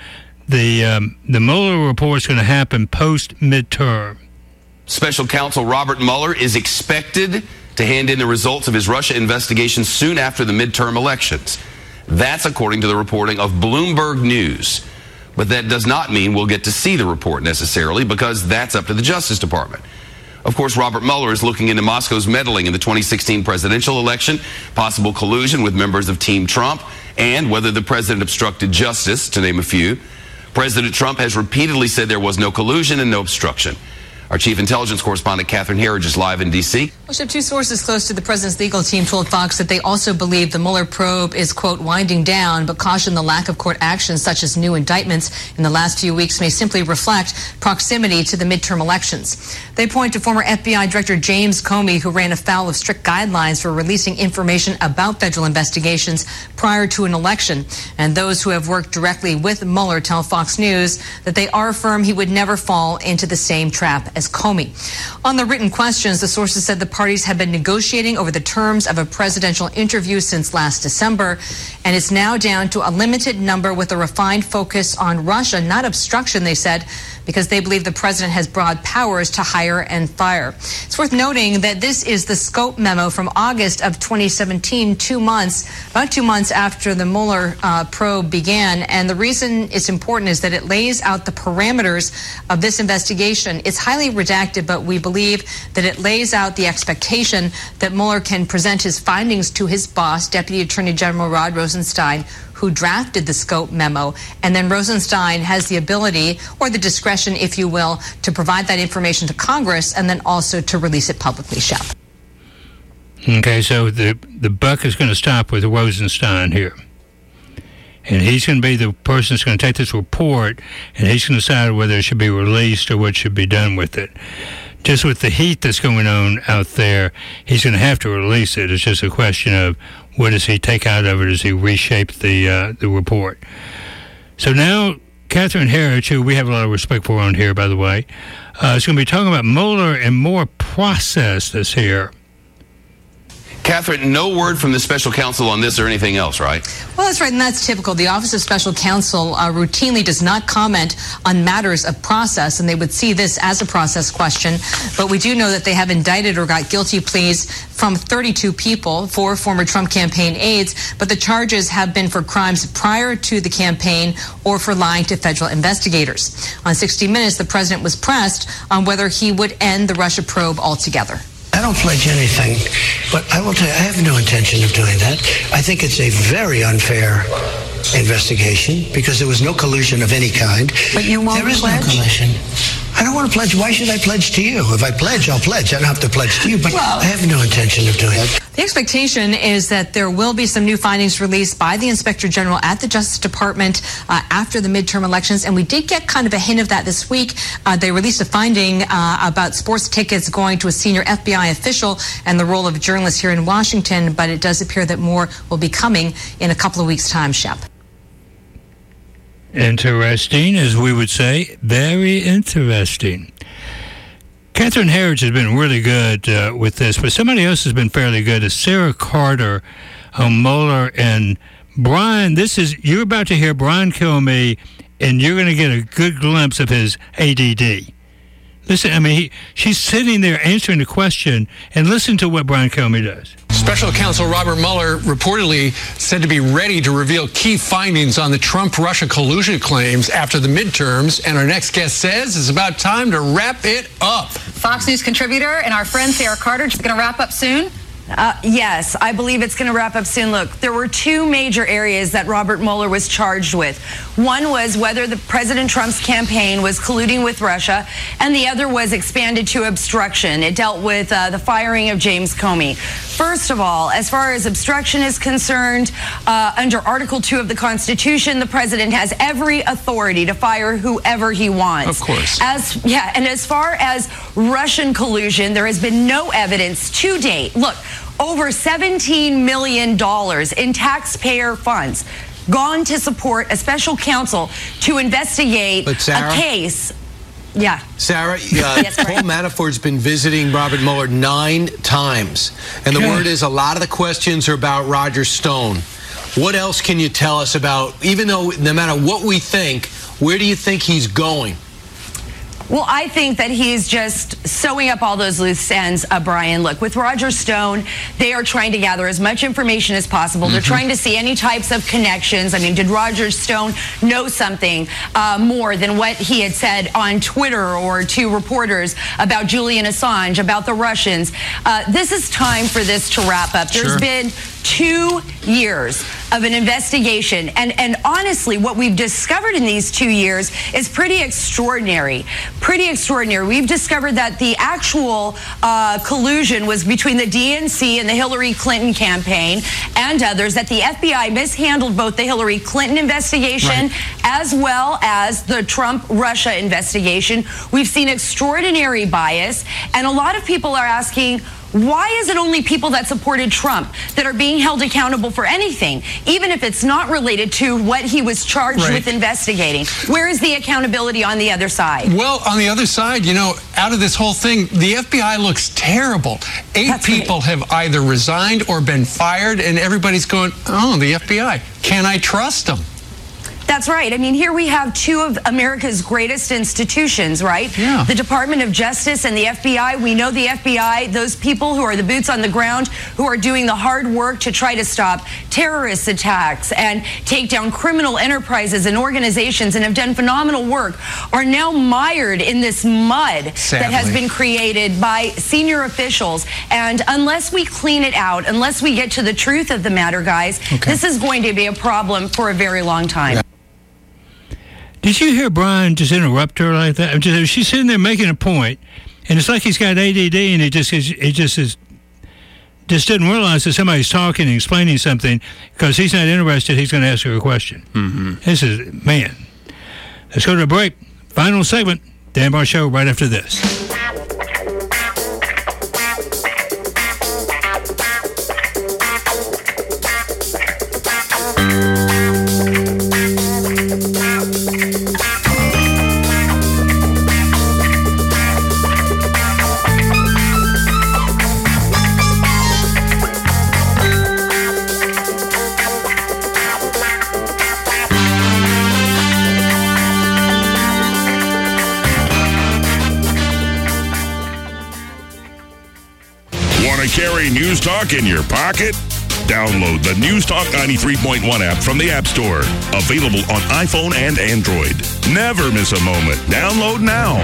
S19: Mueller report is going to happen post-midterm.
S1: Special counsel Robert Mueller is expected to hand in the results of his Russia investigation soon after the midterm elections. That's according to the reporting of Bloomberg News. But that does not mean we'll get to see the report necessarily, because that's up to the Justice Department. Of course, Robert Mueller is looking into Moscow's meddling in the 2016 presidential election, possible collusion with members of Team Trump, and whether the president obstructed justice, to name a few. President Trump has repeatedly said there was no collusion and no obstruction. Our chief intelligence correspondent, Catherine Herridge, is live in D.C.
S15: Well, Chip, two sources close to the president's legal team told Fox that they also believe the Mueller probe is, quote, winding down, but cautioned the lack of court action, such as new indictments in the last few weeks, may simply reflect proximity to the midterm elections. They point to former FBI Director James Comey, who ran afoul of strict guidelines for releasing information about federal investigations prior to an election. And those who have worked directly with Mueller tell Fox News that they are firm he would never fall into the same trap as Comey. On the written questions, the sources said the parties have been negotiating over the terms of a presidential interview since last December, and it's now down to a limited number with a refined focus on Russia, not obstruction, they said, because they believe the president has broad powers to hire and fire. It's worth noting that this is the scope memo from August of 2017, about 2 months after the Mueller probe began. And the reason it's important is that it lays out the parameters of this investigation. It's highly redacted, but we believe that it lays out the expectation that Mueller can present his findings to his boss, Deputy Attorney General Rod Rosenstein, who drafted the scope memo, and then Rosenstein has the ability, or the discretion, if you will, to provide that information to Congress and then also to release it publicly, Shep.
S19: Okay, so the buck is going to stop with Rosenstein here. And he's going to be the person that's going to take this report, and he's going to decide whether it should be released or what should be done with it. Just with the heat that's going on out there, he's going to have to release it. It's just a question of what does he take out of it as he reshape the report. So now, Catherine Herridge, who we have a lot of respect for on here, by the way, is going to be talking about Mueller and more process this here.
S1: Catherine, no word from the special counsel on this or anything else, right?
S15: Well, that's right, and that's typical. The Office of Special Counsel routinely does not comment on matters of process, and they would see this as a process question. But we do know that they have indicted or got guilty pleas from 32 people, 4 former Trump campaign aides, but the charges have been for crimes prior to the campaign or for lying to federal investigators. On 60 Minutes, the president was pressed on whether he would end the Russia probe altogether.
S14: I don't pledge anything, but I will tell you, I have no intention of doing that. I think it's a very unfair investigation because there was no collusion of any kind. But you won't pledge? There is no collusion. I don't want to pledge. Why should I pledge to you? If I pledge, I'll pledge. I don't have to pledge to you, but I have no intention of doing it.
S15: The expectation is that there will be some new findings released by the Inspector General at the Justice Department after the midterm elections, and we did get kind of a hint of that this week. They released a finding about sports tickets going to a senior FBI official and the role of journalists here in Washington, but it does appear that more will be coming in a couple of weeks' time, Shep.
S19: Interesting, as we would say. Very interesting. Catherine Herridge has been really good with this, but somebody else has been fairly good is Sarah Carter on Mueller. And Brian, you're about to hear Brian Kilmeade, and you're going to get a good glimpse of his ADD. Listen, I mean, she's sitting there answering the question, and listen to what Brian Comey does.
S2: Special Counsel Robert Mueller reportedly said to be ready to reveal key findings on the Trump-Russia collusion claims after the midterms. And our next guest says it's about time to wrap it up.
S16: Fox News contributor and our friend Sarah Carter is going to wrap up soon.
S6: Yes, I believe it's going to wrap up soon. Look, there were two major areas that Robert Mueller was charged with. One was whether the President Trump's campaign was colluding with Russia, and the other was expanded to obstruction. It dealt with the firing of James Comey. First of all, as far as obstruction is concerned, under Article 2 of the Constitution, the president has every authority to fire whoever he wants.
S2: Of course.
S6: And as far as Russian collusion, there has been no evidence to date. Look, over $17 million in taxpayer funds gone to support a special counsel to investigate a case. Yeah.
S17: Sarah,
S6: Yes,
S17: Paul Manafort's been visiting Robert Mueller 9 times. And the word is a lot of the questions are about Roger Stone. What else can you tell us about, even though no matter what we think, where do you think he's going?
S6: Well, I think that he's just sewing up all those loose ends, Brian. Look, with Roger Stone, they are trying to gather as much information as possible. They're trying to see any types of connections. I mean, did Roger Stone know something more than what he had said on Twitter or to reporters about Julian Assange, about the Russians? This is time for this to wrap up. There's been 2 years of an investigation. And honestly, what we've discovered in these 2 years is pretty extraordinary. Pretty extraordinary. We've discovered that the actual collusion was between the DNC and the Hillary Clinton campaign and others, that the FBI mishandled both the Hillary Clinton investigation as well as the Trump-Russia investigation. We've seen extraordinary bias, and a lot of people are asking, why is it only people that supported Trump that are being held accountable for anything, even if it's not related to what he was charged with investigating? Where is the accountability on the other side?
S2: Well, on the other side, you know, out of this whole thing, the FBI looks terrible. 8 people have either resigned or been fired, and everybody's going, oh, the FBI, can I trust them?
S6: That's right. I mean, here we have 2 of America's greatest institutions, right?
S2: Yeah.
S6: The Department of Justice and the FBI. We know the FBI, those people who are the boots on the ground, who are doing the hard work to try to stop terrorist attacks and take down criminal enterprises and organizations and have done phenomenal work, are now mired in this mud that has been created by senior officials. And unless we clean it out, unless we get to the truth of the matter, guys, this is going to be a problem for a very long time.
S19: Did you hear Brian just interrupt her like that? She's sitting there making a point, and it's like he's got ADD, and he just didn't realize that somebody's talking and explaining something because he's not interested. He's going to ask her a question. This is, man. Let's go to a break. Final segment. Dan Barr Show right after this.
S10: Carry News Talk in your pocket? Download the News Talk 93.1 app from the App Store. Available on iPhone and Android. Never miss a moment. Download now.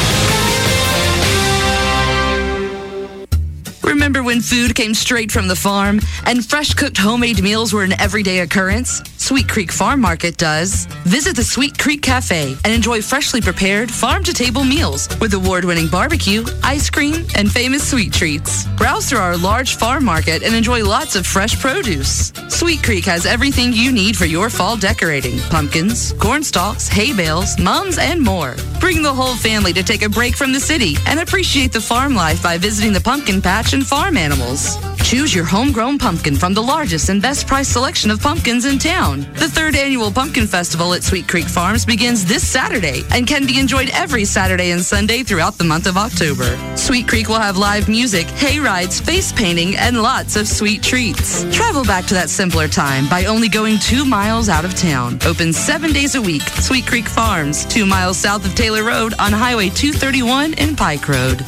S18: Remember when food came straight from the farm and fresh cooked homemade meals were an everyday occurrence? Sweet Creek Farm Market does. Visit the Sweet Creek Cafe and enjoy freshly prepared farm-to-table meals with award-winning barbecue, ice cream, and famous sweet treats. Browse through our large farm market and enjoy lots of fresh produce. Sweet Creek has everything you need for your fall decorating: pumpkins, corn stalks, hay bales, mums, and more. Bring the whole family to take a break from the city and appreciate the farm life by visiting the pumpkin patch and farm animals. Choose your homegrown pumpkin from the largest and best price selection of pumpkins in town. The 3rd Annual Pumpkin Festival at Sweet Creek Farms begins this Saturday and can be enjoyed every Saturday and Sunday throughout the month of October. Sweet Creek will have live music, hay rides, face painting, and lots of sweet treats. Travel back to that simpler time by only going 2 miles out of town. Open 7 days a week. Sweet Creek Farms, 2 miles south of Taylor Road on Highway 231 in Pike Road.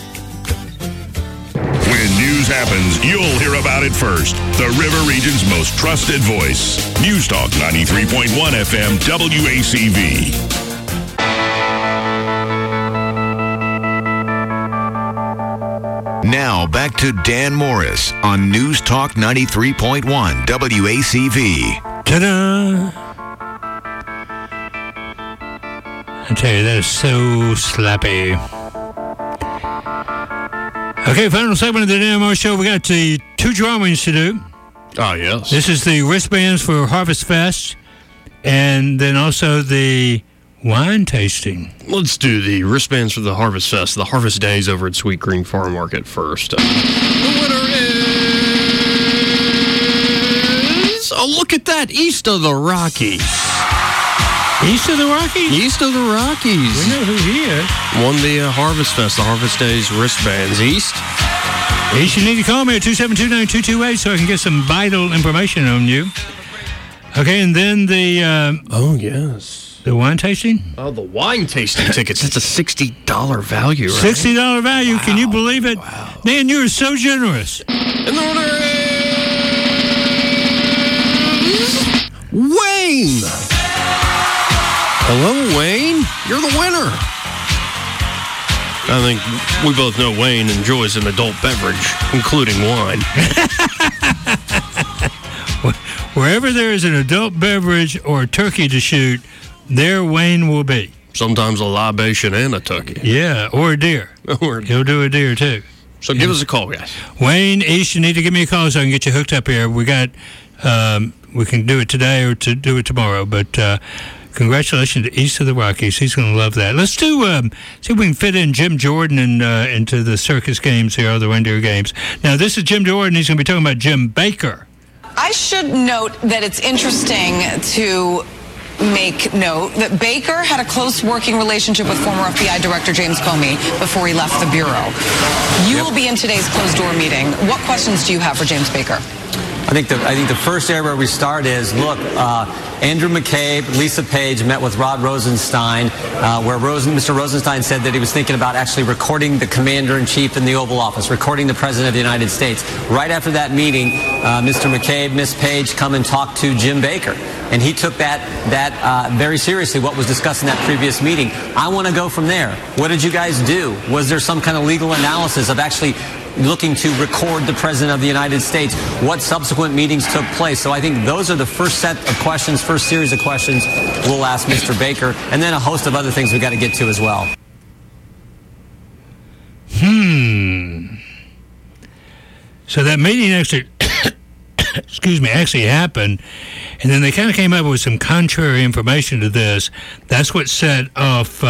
S10: When news happens, you'll hear about it first. The River Region's most trusted voice. News Talk 93.1 FM WACV.
S4: Now back to Dan Morris on News Talk 93.1 WACV.
S19: Ta-da! I tell you, that is so slappy. Okay, final segment of the Dan Morris Show. We got the 2 drawings to do.
S5: Oh, yes.
S19: This is the wristbands for Harvest Fest, and then also the wine tasting.
S5: Let's do the wristbands for the Harvest Fest, the Harvest Days over at Sweet Green Farm Market first. The winner is... Oh, look at that! East of the Rockies.
S19: East of the Rockies?
S5: East of the Rockies.
S19: We know who he is.
S5: Won the Harvest Fest, the Harvest Days wristbands. East,
S19: you need to call me at 272-9228 so I can get some vital information on you. Okay, and then the...
S5: oh, yes.
S19: The wine tasting?
S5: Oh, the wine tasting tickets. That's a $60 value, right?
S19: $60 value. Wow. Can you believe it?
S5: Wow.
S19: Dan, you're so generous.
S5: And the winner is... Wayne! Hello, Wayne. You're the winner. I think we both know Wayne enjoys an adult beverage, including wine.
S19: Wherever there is an adult beverage or a turkey to shoot, there Wayne will be.
S5: Sometimes a libation and a turkey.
S19: Yeah, or a deer. He'll do a deer, too.
S5: So give us a call, guys.
S19: Wayne, East, you need to give me a call so I can get you hooked up here. We got, we can do it today or to do it tomorrow, but congratulations to East of the Rockies. He's going to love that. Let's do, see if we can fit in Jim Jordan into the circus games here, or the reindeer games. Now, this is Jim Jordan. He's going to be talking about Jim Baker.
S9: I should note that it's interesting to make note that Baker had a close working relationship with former FBI Director James Comey before he left the Bureau. You will be in today's closed-door meeting. What questions do you have for James Baker?
S7: I think the first area where we start is, look, Andrew McCabe, Lisa Page met with Rod Rosenstein, where Mr. Rosenstein said that he was thinking about actually recording the commander-in-chief in the Oval Office, recording the President of the United States. Right after that meeting, Mr. McCabe, Ms. Page come and talk to Jim Baker. And he took that very seriously, what was discussed in that previous meeting. I want to go from there. What did you guys do? Was there some kind of legal analysis of actually looking to record the President of the United States? What subsequent meetings took place? So I think those are the first set of questions, first series of questions we'll ask Mr. Baker, and then a host of other things we've got to get to as well.
S19: So that meeting actually, actually happened, and then they kind of came up with some contrary information to this. That's what set off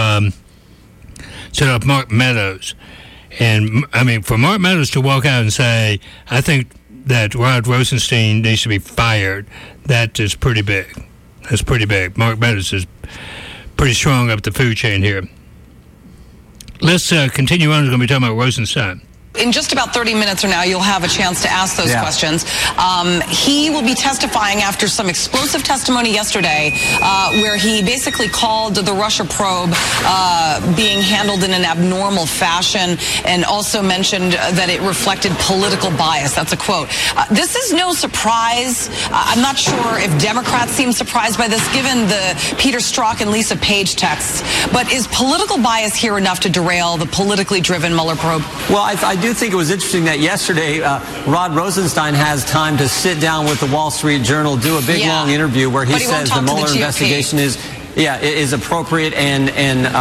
S19: Mark Meadows. And, I mean, for Mark Meadows to walk out and say, I think that Rod Rosenstein needs to be fired, that is pretty big. That's pretty big. Mark Meadows is pretty strong up the food chain here. Let's continue on. We're going to be talking about Rosenstein.
S9: In just about 30 minutes from now, you'll have a chance to ask those questions. He will be testifying after some explosive testimony yesterday where he basically called the Russia probe being handled in an abnormal fashion and also mentioned that it reflected political bias. That's a quote. This is no surprise. I'm not sure if Democrats seem surprised by this, given the Peter Strzok and Lisa Page texts. But is political bias here enough to derail the politically driven Mueller probe?
S7: Well, I do think it was interesting that yesterday Rod Rosenstein has time to sit down with the Wall Street Journal, do a big long interview where he says the Mueller investigation is appropriate and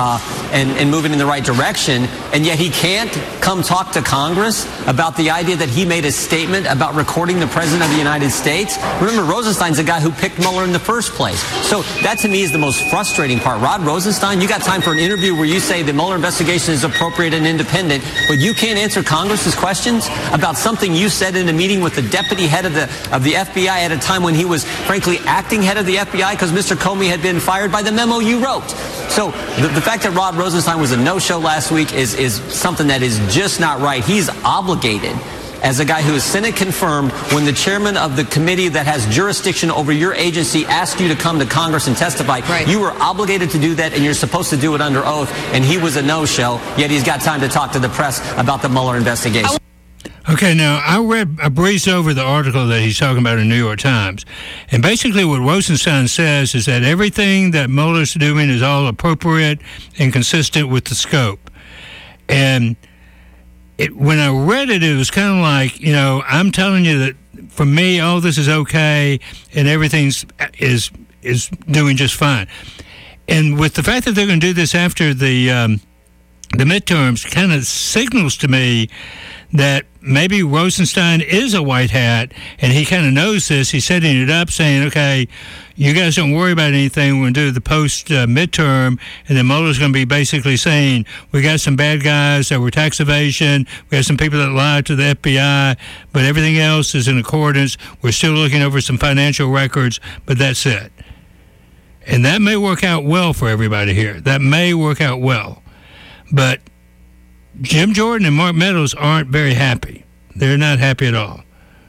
S7: and moving in the right direction, and yet he can't come talk to Congress about the idea that he made a statement about recording the President of the United States. Remember, Rosenstein's the guy who picked Mueller in the first place. So that to me is the most frustrating part. Rod Rosenstein, you got time for an interview where you say the Mueller investigation is appropriate and independent, but you can't answer Congress's questions about something you said in a meeting with the deputy head of the FBI at a time when he was, frankly, acting head of the FBI because Mr. Comey had been fired by the memo you wrote. So the fact that Rod Rosenstein was a no-show last week is something that is just not right. He's obligated, as a guy who is Senate confirmed, when the chairman of the committee that has jurisdiction over your agency asked you to come to Congress and testify, you were obligated to do that, and you're supposed to do it under oath, and he was a no-show, yet he's got time to talk to the press about the Mueller investigation.
S19: Okay, now, I breezed over the article that he's talking about in the New York Times. And basically what Rosenstein says is that everything that Mueller's doing is all appropriate and consistent with the scope. And when I read it, it was kind of like, I'm telling you that for me, all this is okay and everything's is doing just fine. And with the fact that they're going to do this after the midterms kind of signals to me that maybe Rosenstein is a white hat, and he kind of knows this. He's setting it up, saying, okay, you guys don't worry about anything. We're going to do the post-midterm, and then Mueller's going to be basically saying, we got some bad guys that were tax evasion, we got some people that lied to the FBI, but everything else is in accordance. We're still looking over some financial records, but that's it. And that may work out well for everybody here. That may work out well. But Jim Jordan and Mark Meadows aren't very happy. They're not happy at all.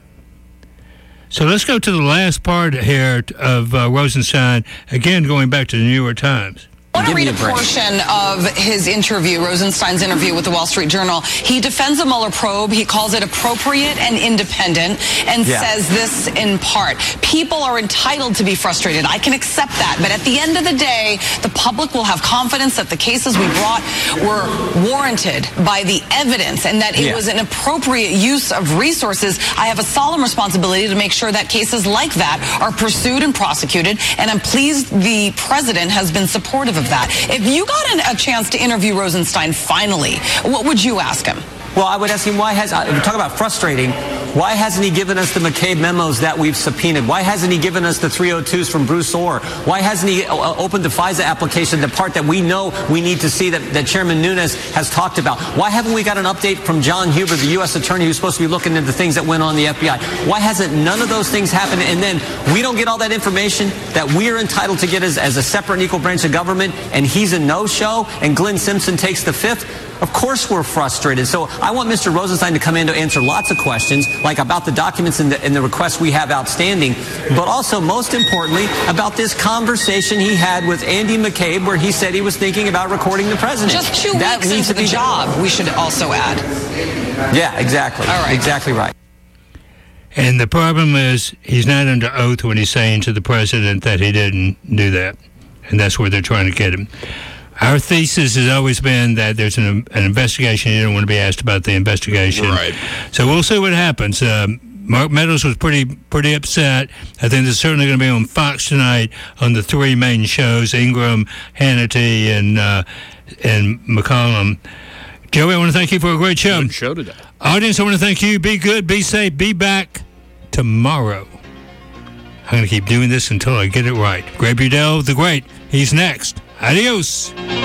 S19: So let's go to the last part here of Rosenstein, again going back to the New York Times.
S9: I want to read a portion of his interview, Rosenstein's interview with the Wall Street Journal. He defends the Mueller probe. He calls it appropriate and independent and says this in part. People are entitled to be frustrated. I can accept that. But at the end of the day, the public will have confidence that the cases we brought were warranted by the evidence and that it was an appropriate use of resources. I have a solemn responsibility to make sure that cases like that are pursued and prosecuted. And I'm pleased the president has been supportive of that. If you got a chance to interview Rosenstein finally, what would you ask him?
S7: Well, I would ask him, we're talking about frustrating, why hasn't he given us the McCabe memos that we've subpoenaed? Why hasn't he given us the 302s from Bruce Orr? Why hasn't he opened the FISA application, the part that we know we need to see that Chairman Nunes has talked about? Why haven't we got an update from John Huber, the U.S. attorney who's supposed to be looking into the things that went on in the FBI? Why hasn't none of those things happened? And then we don't get all that information that we are entitled to get as a separate and equal branch of government, and he's a no-show, and Glenn Simpson takes the fifth? Of course we're frustrated. So I want Mr. Rosenstein to come in to answer lots of questions, like about the documents and the requests we have outstanding, but also, most importantly, about this conversation he had with Andy McCabe where he said he was thinking about recording the president.
S9: Just 2 weeks into the job, we should also add.
S7: Yeah, exactly. All right. Exactly right.
S19: And the problem is he's not under oath when he's saying to the president that he didn't do that. And that's where they're trying to get him. Our thesis has always been that there's an investigation. You don't want to be asked about the investigation.
S5: Right.
S19: So we'll see what happens. Mark Meadows was pretty upset. I think they're certainly going to be on Fox tonight on the 3 main shows, Ingram, Hannity, and McCollum. Joey, I want to thank you for a great show.
S5: Good show today.
S19: Audience, I want to thank you. Be good, be safe, be back tomorrow. I'm going to keep doing this until I get it right. Greg Budell, the Great, he's next. Adios.